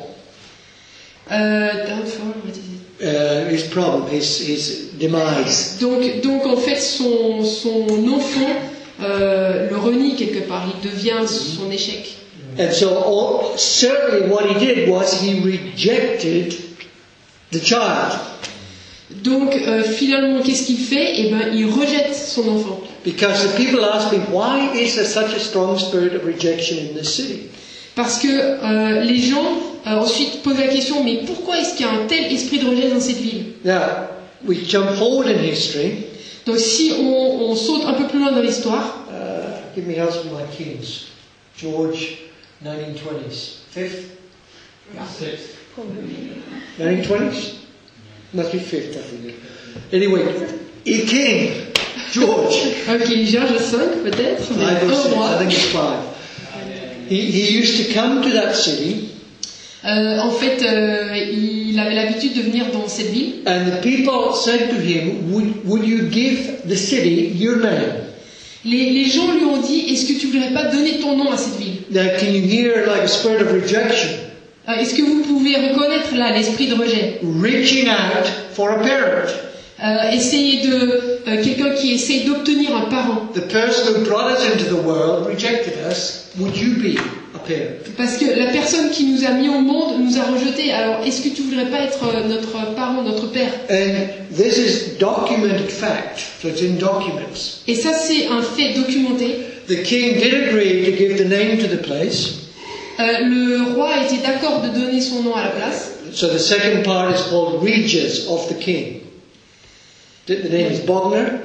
Euh, downfall, what is it? uh, his problem, his, his demise. Donc, donc en fait, son, son enfant euh, le renie quelque part, il devient son échec. And so all, certainly what he did was he rejected the child. Donc euh, finalement, qu'est-ce qu'il fait? Eh ben, il rejette son enfant. Because the people asked him, why is there such a strong spirit of rejection in this city? Parce que euh, les gens euh, ensuite posent la question, mais pourquoi est-ce qu'il y a un tel esprit de rejet dans cette ville? Now, we jump forward in history. Donc si on, on saute un peu plus loin dans l'histoire, Uh, give me help with my kings. George, nineteen twenties. Fifth? Sixth. nineteen twenties? Must be fifth, I think. Anyway, a king, George. ok, George cinq peut-être, mais Five or un six, I roi. think it's five. He, he used to come to that city, Euh, en fait, euh, il avait l'habitude de venir dans cette ville. and the people said to him, would, would you give the city your name? Les, les gens lui ont dit, est-ce que tu voudrais pas donner ton nom à cette ville? Now, can you hear like a spirit of rejection? Euh, Est-ce que vous pouvez reconnaître là l'esprit de rejet? Reaching out for a parent. euh, Essayer de euh, quelqu'un qui essaye d'obtenir un parent. The person who brought us into the world rejected us. Would you be a parent? Parce que la personne qui nous a mis au monde nous a rejetés. Alors, est-ce que tu voudrais pas être euh, notre parent, notre père? And this is documented fact, so it's in documents. Et ça, c'est un fait documenté. The king did agree to give the name to the place. Euh, le roi était d'accord de donner son nom à la place. So the second part is called Regis of the king. The, the name is Bogner,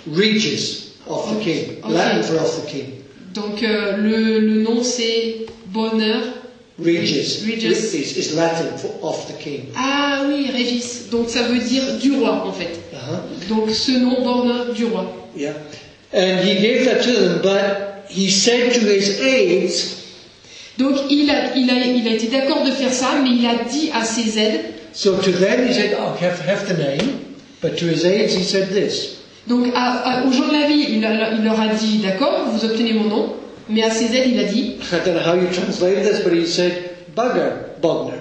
Regis of the king. Okay. Latin for of the king. Donc, euh, le, le nom, c'est Bonheur. Regis, Regis. Is, is Latin for of the king. Ah oui, Régis. Donc, ça veut dire du roi, en fait. Uh-huh. Donc, ce nom, Bonheur, du roi. Yeah. And he gave that to them, but he said to his aides, Donc, il a, il a, il a été d'accord de faire ça, mais il a dit à ses aides. so to them he said, oh, have, have the name, but to his aides he said this. Donc, à, à, aux gens de la ville, il, a- il leur a dit, d'accord, vous obtenez mon nom. Mais à ses aides, il a dit, I don't know how you translate this, but he said, Bugger, Bogner.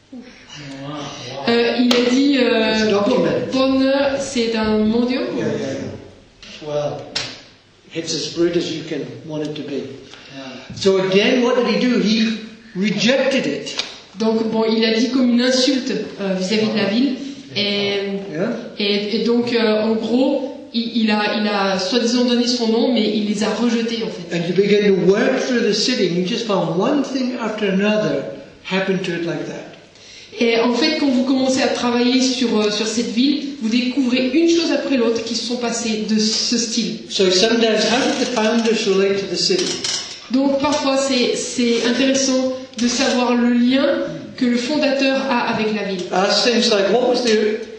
euh, il a dit, euh, It's documented. Bonheur, c'est un mondial. Yeah, yeah, yeah. Well, it's as brute as you can want it to be. So again, what did he do? He rejected it. Donc, bon, il a dit comme une insulte euh, vis-à-vis de la ville. Et, Yeah? et, et donc, euh, en gros, il, il a, il a soi-disant donné son nom, mais il les a rejetés, en fait. And you begin to work through the city, and you just found one thing after another happened to it like that. Et en fait, quand vous commencez à travailler sur, euh, sur cette ville, vous découvrez une chose après l'autre qui se sont passées de ce style. So sometimes, how did the founders relate to the city? Donc parfois, c'est, c'est intéressant de savoir le lien que le fondateur a avec la ville. Ask things like, what was the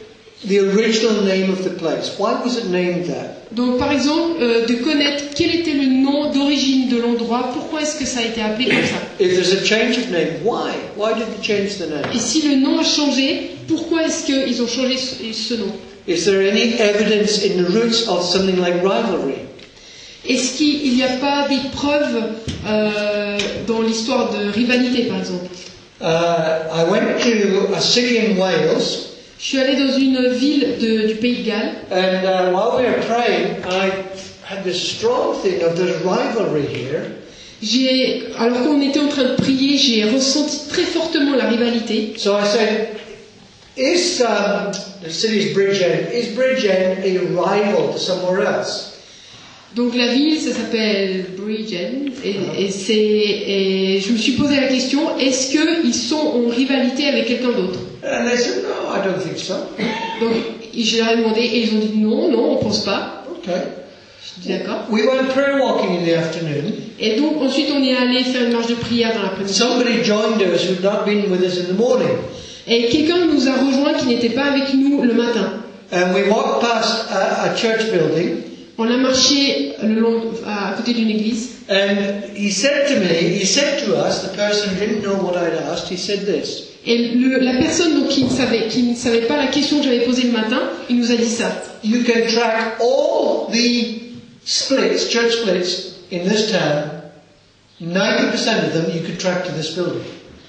the original name of the place. Why was it named that? Donc par exemple, euh, de connaître quel était le nom d'origine de l'endroit, pourquoi est-ce que ça a été appelé comme ça. If there's a change of name, why? Why did they change the name? Et si le nom a changé, pourquoi est-ce qu'ils ont changé ce, ce nom? Is there any evidence in the roots of something like rivalry? Est-ce qu'il n'y a pas des preuves euh, dans l'histoire de rivalité, par exemple? Uh, I went to a city in Wales, Je suis allée dans une ville de, du Pays de Galles, and uh, while we were praying, I had this strong thing of there's rivalry here. j'ai, alors qu'on était en train de prier, j'ai ressenti très fortement la rivalité. So I said, is um, the city's Bridgend, is Bridgend a rival to somewhere else? Donc la ville, ça s'appelle Bridgend, et, et, c'est, et je me suis posé la question, est-ce qu'ils sont en rivalité avec quelqu'un d'autre? And they said, no, I don't think so. Donc je leur ai demandé, et ils ont dit non, non, on pense pas. Okay. Je dis d'accord. We went prayer walking in the afternoon. Et donc ensuite on est allé faire une marche de prière dans l'après-midi. Somebody joined us who had not been with us in the morning. Et quelqu'un nous a rejoint qui n'était pas avec nous le matin. And we walked past a, a church building. On a marché le long, à côté d'une église. And he said to me, he said to us, the person who didn't know what I'd asked, he said this. Et le, la personne donc, qui ne savait, qui ne savait pas la question que j'avais posée le matin, il nous a dit ça. You can track all the splits, church splits in this town. ninety percent of them you could track to this building.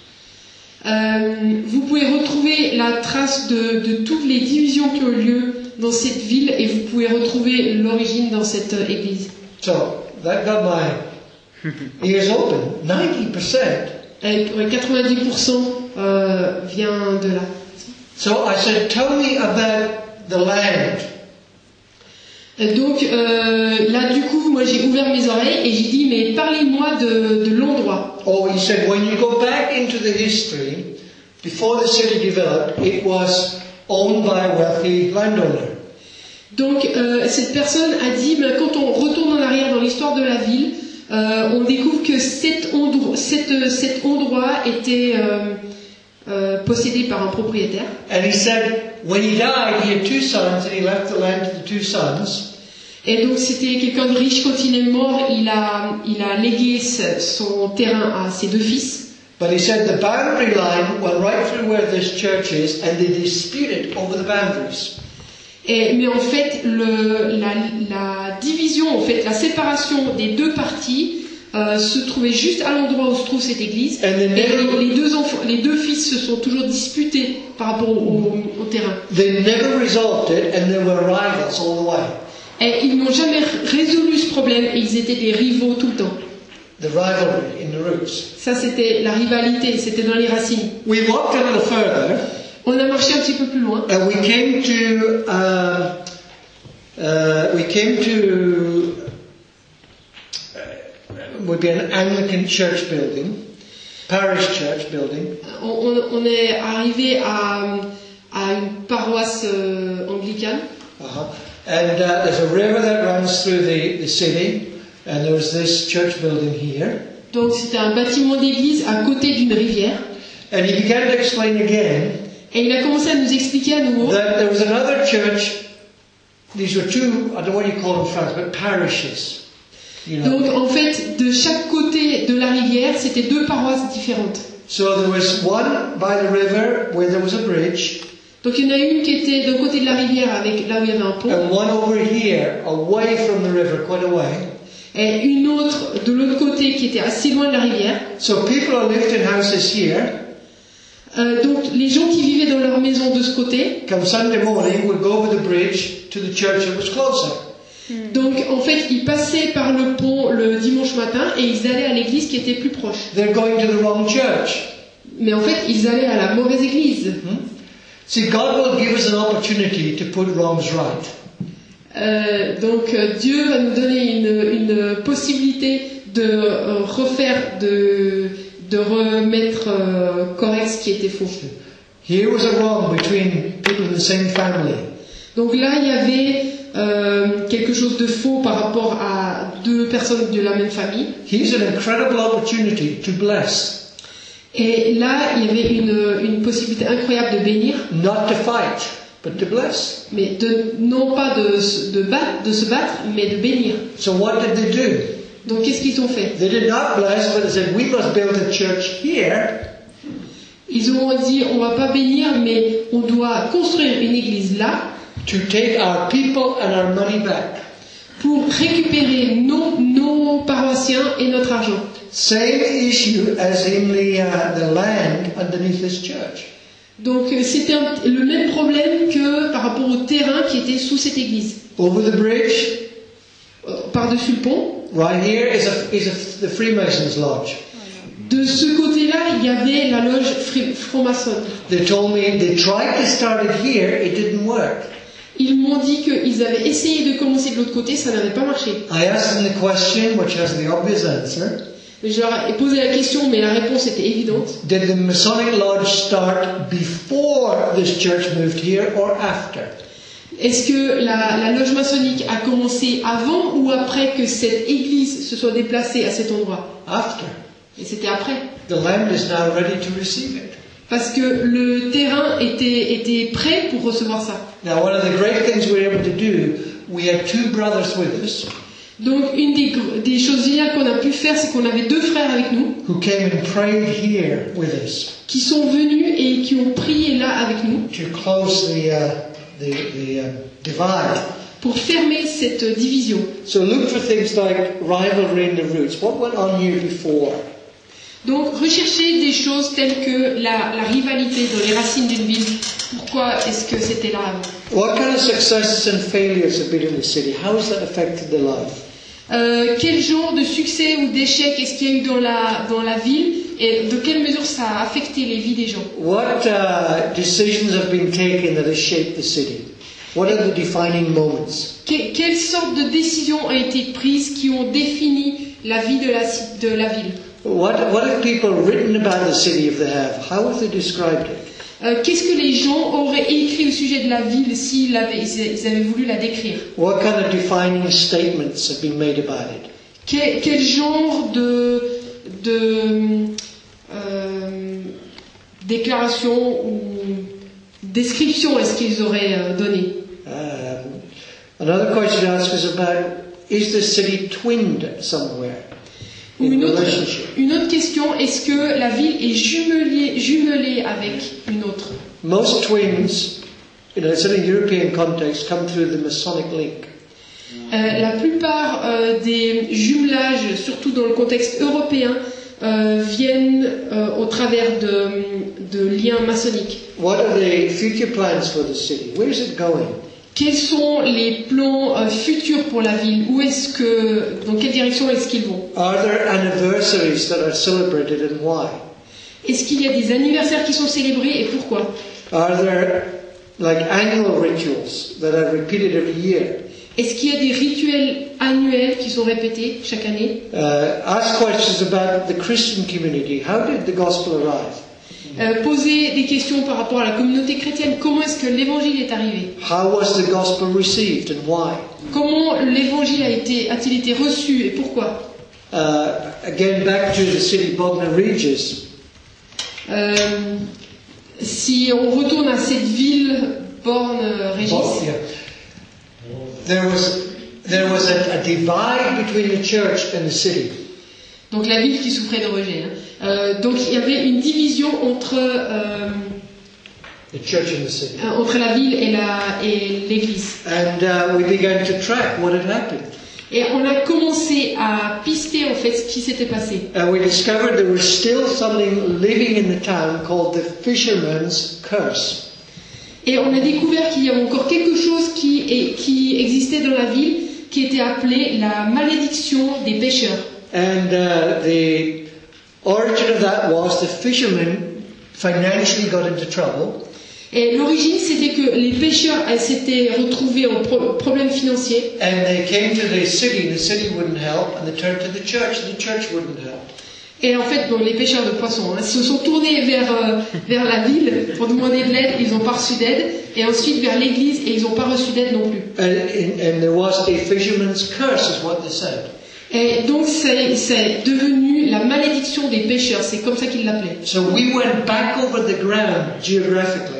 Euh, vous pouvez retrouver la trace de, de toutes les divisions qui ont eu lieu dans cette ville et vous pouvez retrouver l'origine dans cette euh, église. So that got my ears open. ninety percent. Et ouais, quatre-vingt-dix pour cent euh, vient de là. So I said, tell me about the land. Et donc euh, là du coup moi j'ai ouvert mes oreilles et j'ai dit mais parlez-moi de, de l'endroit. Oh, he said, when you go back into the history, before the city developed, it was owned by a wealthy landowner. Donc euh, cette personne a dit ben, quand on retourne en arrière dans l'histoire de la ville, euh, on découvre que cet endroit, cet, cet endroit était euh, euh, possédé par un propriétaire. And he said, when he died, he had two sons, and he left the land to the two sons. Et donc c'était quelqu'un de riche. Quand il est mort, il a, il a légué son terrain à ses deux fils. But he said the boundary line went right through where this church is, and they disputed over the boundaries. Et, mais en fait, le, la, la division, en fait, la séparation des deux parties euh, se trouvait juste à l'endroit où se trouve cette église. And they Et never, les, les, deux enfants, les deux fils se sont toujours disputés par rapport au, au, au terrain. they never resolved it, and they were rivals all the way. Et ils n'ont jamais résolu ce problème et ils étaient des rivaux tout le temps. The rivalry in the roots. Ça, c'était la rivalité, c'était dans les racines. We walked a little further, On a marché un petit peu plus loin. and we came to uh, uh, we came to uh, would be an Anglican church building, parish church building. On, on, on est arrivé à, à une paroisse euh, anglicane. Uh-huh. And uh, there's a river that runs through the, the city, and there's this church building here. Donc c'était un bâtiment d'église à côté d'une rivière. And he began to explain again Et il a commencé à nous expliquer à nouveau that there was another church. These were two, I don't know what you call them in France, but parishes. You know. Donc en fait, de chaque côté de la rivière, c'était deux paroisses différentes. So there was one by the river where there was a bridge, Donc il y en a une qui était d'un côté de la rivière, avec là où il y avait un pont, and one over here, away from the river, quite away. et une autre de l'autre côté qui était assez loin de la rivière. So people are lived in houses here. Euh, donc les gens qui vivaient dans leur maison de ce côté, Come Sunday morning, would go over the bridge to the church that was closer. donc en fait ils passaient par le pont le dimanche matin et ils allaient à l'église qui était plus proche. They're going to the wrong church. Mais en fait ils allaient à la mauvaise église. Hmm? See, God will give us an opportunity to put wrongs right. Euh, donc euh, Dieu va nous donner une, une possibilité de euh, refaire, de, de remettre euh, correct ce qui était faux. Here was a wrong between people in the same family. Donc là il y avait euh, quelque chose de faux par rapport à deux personnes de la même famille. Here's an incredible opportunity to bless, Et là il y avait une, une possibilité incroyable de bénir, not to fight. but to bless. Mais de, non pas de, se- de, battre, de se battre, mais de bénir. So what did they do? Donc qu'est-ce qu'ils ont fait? They did not bless, but they said, we must build a church here Ils ont dit on va pas bénir, mais on doit construire une église là to take our people and our money back. pour récupérer nos, nos paroissiens et notre argent. Same issue as in the, uh, the land underneath this church. Donc euh, c'était un- le même problème que par rapport au terrain qui était sous cette église. Over the bridge, Euh, Par-dessus le pont, right here is, a, is a, the Freemasons Lodge. de ce côté-là, il y avait la loge fri- franc-maçonne. They told me they tried to start it here, it didn't work. Ils m'ont dit qu'ils avaient essayé de commencer de l'autre côté, ça n'avait pas marché. I asked them the question, which has the obvious answer. Je leur ai posé la question, mais la réponse était évidente. Did the Masonic Lodge start before this church moved here or after? Est-ce que la, la loge maçonnique a commencé avant ou après que cette église se soit déplacée à cet endroit? After. Et c'était après. The land is now ready to receive it. Parce que le terrain était, était prêt pour recevoir ça. Now, one of the great things we were able to do, we had two brothers with us Donc une des, gr- des choses géniales qu'on a pu faire, c'est qu'on avait deux frères avec nous who came and prayed here with us qui sont venus et qui ont prié là avec nous to close the, uh, the, the uh, divide. pour fermer cette division. So look for things like rivalry in the roots. What went on here before? Donc rechercher des choses telles que la, la rivalité dans les racines d'une ville. Pourquoi est-ce que c'était là avant? What kind of successes and failures have been in the city? How has that affected the life? Euh, quel genre de succès ou d'échec est-ce qu'il y a eu dans la, dans la ville et de quelle mesure ça a affecté les vies des gens? What uh, decisions have been taken that have shaped the city? What are the defining moments? Que- quelles sortes de décisions ont été prises qui ont défini la vie de la, ci- de la ville? What, what have people written about the city if they have? How have they described it? Euh, Qu'est-ce que les gens auraient écrit au sujet de la ville s'ils avaient, ils avaient voulu la décrire? What kind of defining statements have been made about it? Quel, quel genre de, de euh, déclaration ou description est-ce qu'ils auraient euh, donné? Um, another question to ask is about, is the city twinned somewhere Ou in une autre, relationship? une autre question, est-ce que la ville est jumelée, jumelée avec une autre? Most twins, you know, it's in a European context, come through the Masonic link. Euh, la plupart euh, des jumelages, surtout dans le contexte européen, euh, viennent euh, au travers de, de liens maçonniques. What are the future plans for the city? Where is it going? Quels sont les plans euh, futurs pour la ville? Où est-ce que, dans quelle direction est-ce qu'ils vont? Are there anniversaries that are celebrated and why? Est-ce qu'il y a des anniversaires qui sont célébrés et pourquoi? Are there like annual rituals that are repeated every year? Est-ce qu'il y a des rituels annuels qui sont répétés chaque année? Uh, ask questions about the Christian community. How did the gospel arrive? Euh, Poser des questions par rapport à la communauté chrétienne. Comment est-ce que l'évangile est arrivé? How was the gospel received and why? Comment l'évangile a été, a-t-il été reçu et pourquoi? Uh, again, back to the city Bognor Regis. Euh, si on retourne à cette ville, Borne-Régis, Bo- yeah. There was there was a, a divide between the church and the city. donc la ville qui souffrait de rejet. hein. Euh, donc il y avait une division entre, euh, The church and the city. euh, entre la ville et la- et l'église. And uh, we began to track what had happened. Et on a commencé à pister en fait ce qui s'était passé. And we discovered there was still something living in the town called the fisherman's curse. Et on a découvert qu'il y avait encore quelque chose qui, est, qui existait dans la ville qui était appelé la malédiction des pêcheurs. And uh, the origin of that was the fishermen financially got into trouble. Et l'origine, c'était que les pêcheurs elles, s'étaient retrouvés en pro- problème financier. And they came to the city, and the city wouldn't help, and they turned to the church, and the church wouldn't help. Et en fait, bon, les pêcheurs de poissons hein, se sont tournés vers, euh, vers la ville pour demander de l'aide, ils n'ont pas reçu d'aide. Et ensuite vers l'église, et ils n'ont pas reçu d'aide non plus. And, and, and there was a fisherman's curse, is what they said. Et donc c'est, c'est devenu la malédiction des pêcheurs, c'est comme ça qu'ils l'appelaient. So we went back over the ground geographically.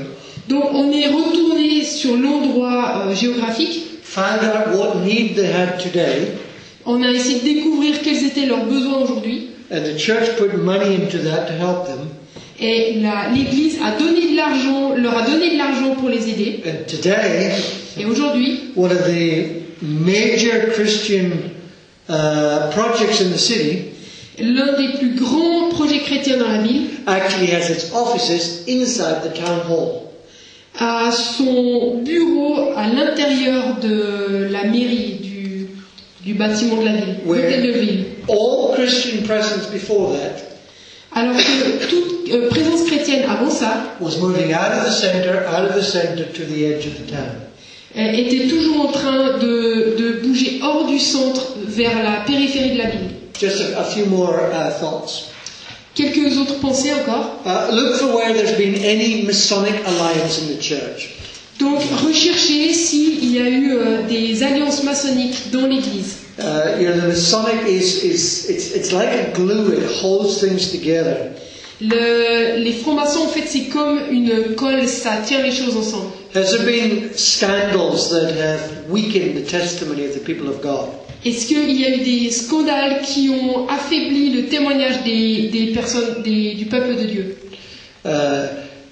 Donc on est retourné sur l'endroit euh, géographique. found out what need they had today, On a essayé de découvrir quels étaient leurs besoins aujourd'hui. and the church put money into that to help them. Et la- l'Église a donné de l'argent, leur a donné de l'argent pour les aider. And today, Et aujourd'hui, one of the major Christian uh, projects in the city l'un des plus grands projets chrétiens dans la ville actually has its offices inside the town hall. a son bureau à l'intérieur de la mairie, du, du bâtiment de la ville, Ouais. l'hôtel de ville. All Christian presence before that Alors que toute euh, présence chrétienne avant ça was moving out of the center, out of the center to the edge of the town. euh, était toujours en train de, de bouger hors du centre vers la périphérie de la ville. Just a, a few more uh, thoughts. Quelques autres pensées encore. Uh, look for where there's been any Masonic alliance in the church. Donc recherchez s'il y a eu euh, des alliances maçonniques dans l'Église. Uh, you know, the Masonic is, is it's, it's like a glue, it holds things together. Le, les francs-maçons, en fait, c'est comme une colle, ça tient les choses ensemble. Has there been scandals that have weakened the testimony of the people of God? Est-ce qu'il y a eu des scandales qui ont affaibli le témoignage des, des personnes, des, du peuple de Dieu? Uh,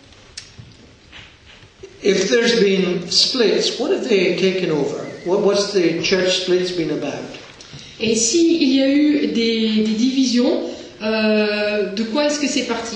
if there's been splits, what have they taken over? What, what's the church splits been about? Et s'il y a eu des, des divisions, euh, de quoi est-ce que c'est parti?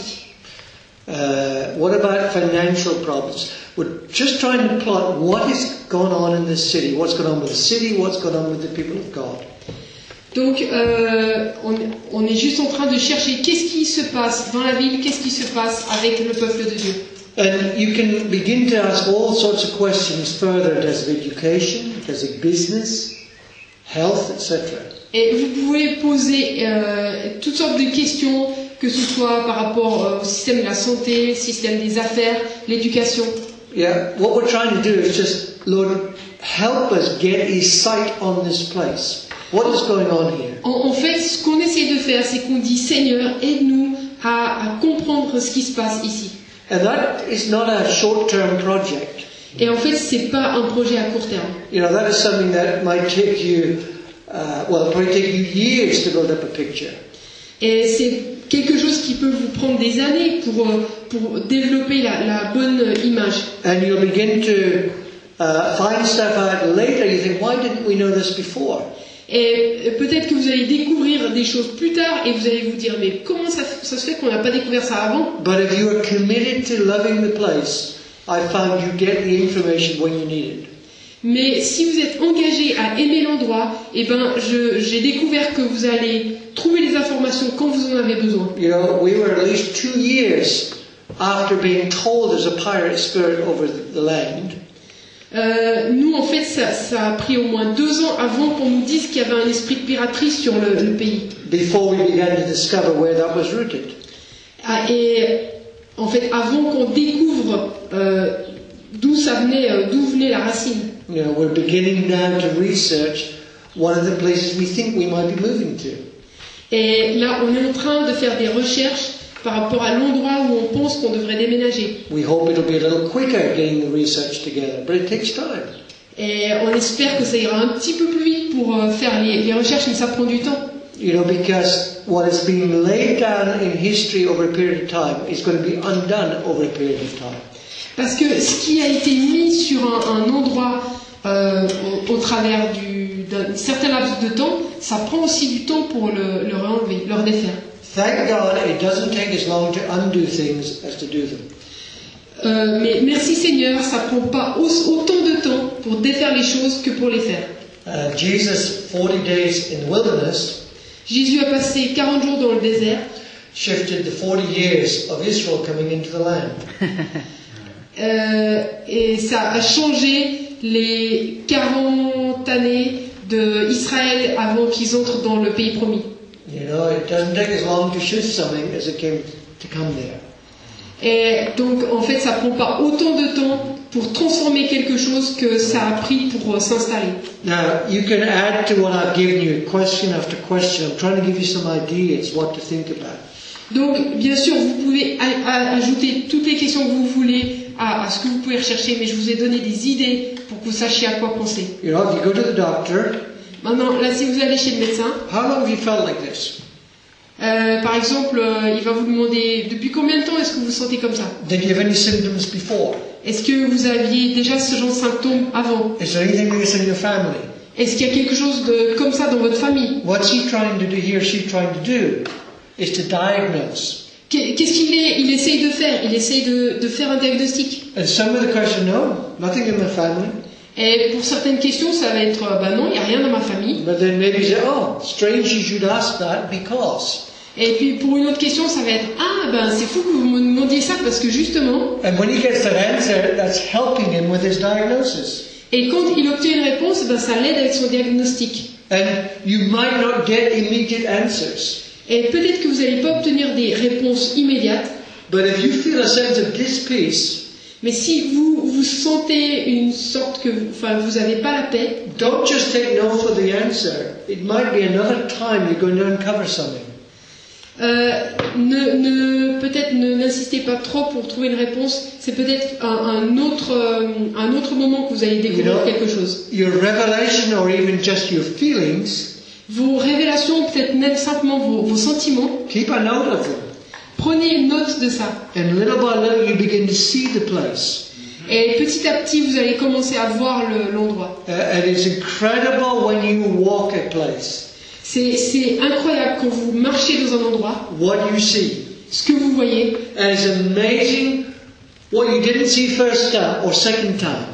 Uh, what about financial problems? We're just trying to plot what has gone on in this city, what's going on with the city, what's going on with the people of God. Donc, euh, on, on est juste en train de chercher qu'est-ce qui se passe dans la ville, qu'est-ce qui se passe avec le peuple de Dieu. And you can begin to ask all sorts of questions further. Does it education? Does it business? Health, et cetera. Et vous pouvez poser euh, toutes sortes de questions, que ce soit par rapport euh, au système de la santé, le système des affaires, l'éducation. Yeah, what we're trying to do is just, Lord, help us get a sight on this place. What is going on here? En, en fait, ce qu'on essaie de faire, c'est qu'on dit Seigneur, aide-nous à, à comprendre ce qui se passe ici. And that is not a short-term project. Et en fait, c'est pas un projet à court terme. You know, that is something that might take you, uh, well, it'll probably take you years to build up a picture. Et c'est quelque chose qui peut vous prendre des années pour, euh, pour développer la, la bonne image. And you'll begin to uh, find stuff out later. You think, why didn't we know this before? Et peut-être que vous allez découvrir des choses plus tard et vous allez vous dire mais comment ça, ça se fait qu'on n'a pas découvert ça avant? But if you are committed to loving the place, I found you get the information when you need it. Mais si vous êtes engagé à aimer l'endroit, eh ben je, j'ai découvert que vous allez trouver les informations quand vous en avez besoin. You know, we were at least two years after being told there's a pirate spirit over the land. Euh, nous, en fait, ça, ça a pris au moins deux ans avant qu'on nous dise qu'il y avait un esprit de piraterie sur le, le pays. Before we began to discover where that was rooted. Ah, et en fait, avant qu'on découvre euh, d'où ça venait, euh, d'où venait la racine. You know, we're beginning now to research one of the places we think we might be moving to. Et là, on est en train de faire des recherches par rapport à l'endroit où on pense qu'on devrait déménager. We hope it'll be a little quicker getting the research together, but it takes time. Et on espère que ça ira un petit peu plus vite pour euh, faire les, les recherches, mais ça prend du temps. You know, because what has been laid down in history over a period of time is going to be undone over a period of time. Parce que ce qui a été mis sur un, un endroit euh, au, au travers du, d'un certain laps de temps, ça prend aussi du temps pour le, le réenlever, le redéfaire. Thank God it doesn't take as long to undo things as to do them. Euh, mais merci Seigneur, ça prend pas au- autant de temps pour défaire les choses que pour les faire. Uh, Jesus, forty days in the wilderness, Jésus a passé quarante jours dans le désert, shifted the forty years of Israel coming into the land. euh, et ça a changé les quarante années d'Israël avant qu'ils entrent dans le pays promis. You know, it doesn't take as long to shift something as it came to come there. Et donc en fait ça prend pas autant de temps pour transformer quelque chose que ça a pris pour euh, s'installer. Now, you can add to what I've given you, question after question. I'm trying to give you some ideas what to think about. Donc bien sûr vous pouvez a- a- ajouter toutes les questions que vous voulez à, à ce que vous pouvez rechercher, mais je vous ai donné des idées pour que vous sachiez à quoi penser. You know, if you go to the doctor, Maintenant, là, si vous allez chez le médecin, how long have you felt like this? euh, par exemple, euh, il va vous demander depuis combien de temps est-ce que vous vous sentez comme ça? Did you have any symptoms before? Est-ce que vous aviez déjà ce genre de symptômes avant? Is there anything like this in your family? Est-ce qu'il y a quelque chose de comme ça dans votre famille? What's he trying to do, he or she trying to do, is to diagnose. Qu'est- Qu'est-ce qu'il est, il essaye de faire? Il essaye de, de faire un diagnostic. And some of the questions, no, nothing in my family. Et pour certaines questions, ça va être, euh, bah non, il n'y a rien dans ma famille. But then maybe you say, oh, strange you should ask that because. Et puis pour une autre question, ça va être, ah ben c'est fou que vous me demandiez ça parce que justement, And when he gets that answer, that's helping him with his diagnosis. et quand il obtient une réponse, ben ça l'aide avec son diagnostic. And you might not get immediate answers. Et peut-être que vous n'allez pas obtenir des réponses immédiates, But if you feel a sense of dis-peace, mais si vous vous sentez une sorte que, enfin, vous n'avez pas la paix, don't just take no for the answer. It might be another time you're going to uncover something. euh, ne, ne, peut-être ne n'insistez pas trop pour trouver une réponse. C'est peut-être un, un autre, euh, un autre moment que vous allez découvrir You know- quelque chose. Your revelation or even just your feelings, Vos révélations, peut-être même simplement vos, vos sentiments, keep a note of them. prenez note de ça. And little by little you begin to see the place. Et petit à petit, vous allez commencer à voir le- l'endroit. Uh, and it's incredible when you walk a place, C'est, c'est incroyable quand vous marchez dans un endroit, what you see. ce que vous voyez. And it's amazing what you didn't see first time or second time.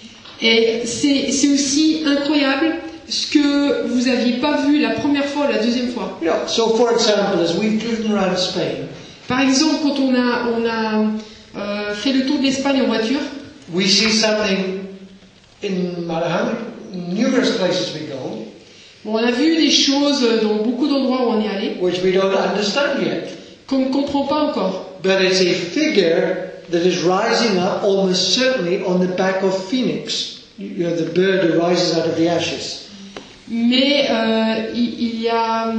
Et c'est, c'est aussi incroyable ce que vous n'aviez pas vu la première fois ou la deuxième fois. You know, so for example, as we've driven around Spain, Par exemple, quand on a, on a euh, fait le tour de l'Espagne en voiture, we see something in Malahan, numerous places we go, bon, on a vu des choses dans beaucoup d'endroits où on est allé which we don't understand yet. qu'on ne comprend pas encore. But it's a figure that is rising up almost certainly on the back of Phoenix. You know, the bird that rises out of the ashes. Mais euh, il, il y a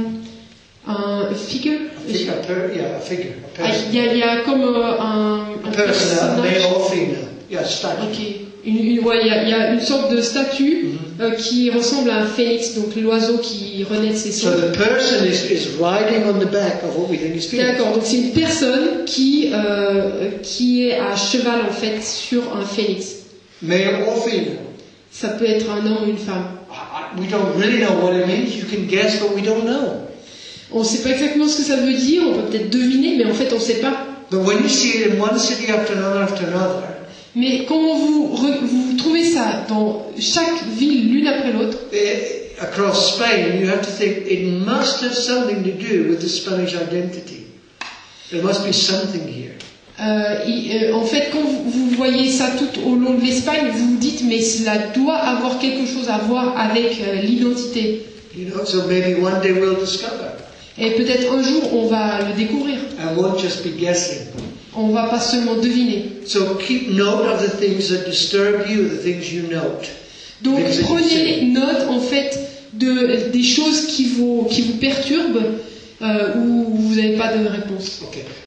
un figure. A fig- a per- yeah, a figure. A Ah, person. il, y a, il y a comme euh, un, A un person, uh, personnage. male or female. Yeah, statue. Ok. Une, une- ouais, il y, a, il y a une sorte de statue euh, qui ressemble à un phénix, donc l'oiseau qui renaît de ses So cendres. the person is, is riding on the back of what we think is Phoenix. D'accord, donc c'est une personne qui, euh, qui est à cheval en fait sur un phénix. Male or female. Ça peut être un homme ou une femme. I- I- We don't really know what it means. You can guess, but we don't know. On ne sait pas exactement ce que ça veut dire, on peut peut-être deviner, mais en fait on ne sait pas. But when you see it in one city after another after another, Mais quand vous, re- vous trouvez ça dans chaque ville l'une après l'autre, eh, across Spain, you have to think it must have something to do with the Spanish identity. There must be something here. euh, et, euh, en fait quand vous, vous voyez ça tout au long de l'Espagne, vous vous dites mais cela doit avoir quelque chose à voir avec euh, l'identité. You know, so maybe one day we'll discover. Et peut-être un jour on va le découvrir. And won't just be guessing. On va pas seulement deviner. So keep note of the things that disturb you, the things you note. Donc Things that you prenez see. note en fait de, des choses qui vous, qui vous perturbent euh, où vous n'avez pas de réponse. Okay.